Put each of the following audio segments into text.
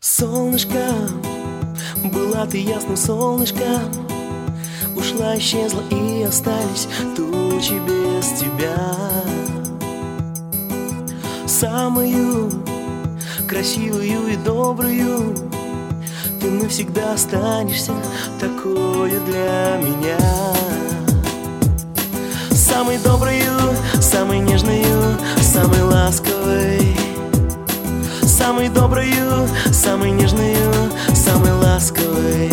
Солнышко, была ты ясным солнышком, ушла, исчезла и остались тучи без тебя. Самую красивую и добрую ты навсегда останешься такою для меня. Самой доброю, самой нежною, самой ласковой. Самой доброю, самой нежною, самой ласковой.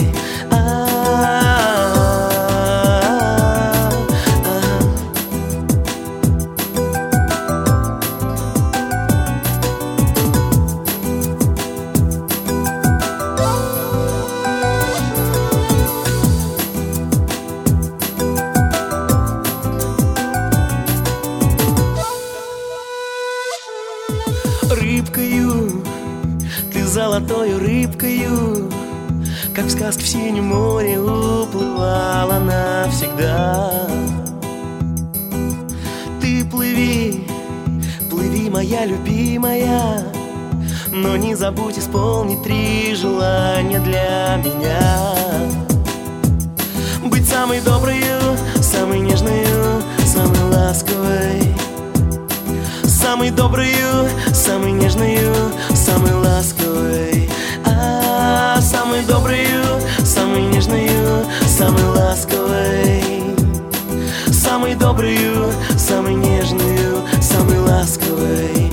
Рыбкою, ты золотою рыбкою, как в сказке в синем море уплывала навсегда. Ты плыви, плыви, моя любимая, но не забудь исполнить 3 желания для меня. Быть самой доброю, самой нежною, самой ласковой. Самой доброю, самой нежною, самой ласковой. Самой доброю, самой нежною, самой ласковой. Самой доброю, самой нежною, самой ласковой.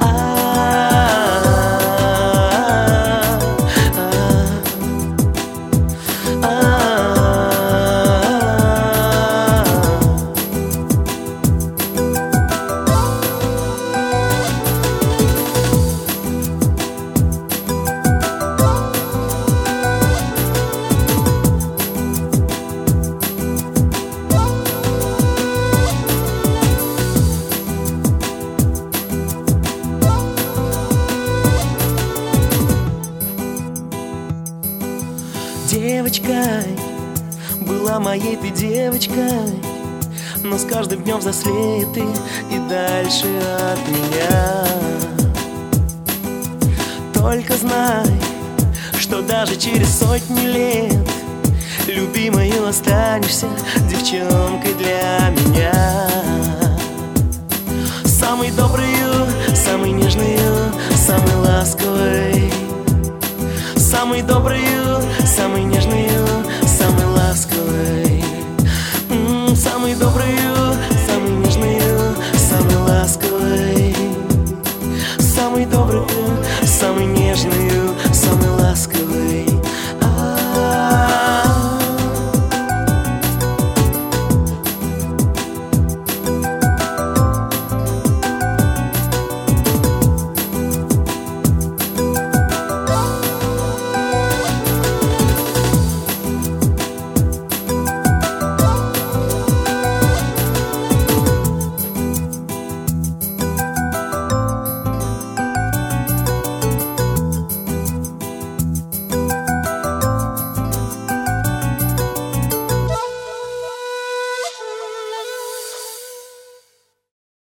Девочкой, была моей ты девочкой, но с каждым днем взрослеет ты и дальше от меня. Только знай, что даже через сотни лет любимою останешься девчонкой для меня. Самой доброю, самой нежною, самой ласковой. Самой доброю, самой нежною, самой ласковой. Самой доброю, самой нежною, самой ласковой. Самой доброю, самой нежною, самой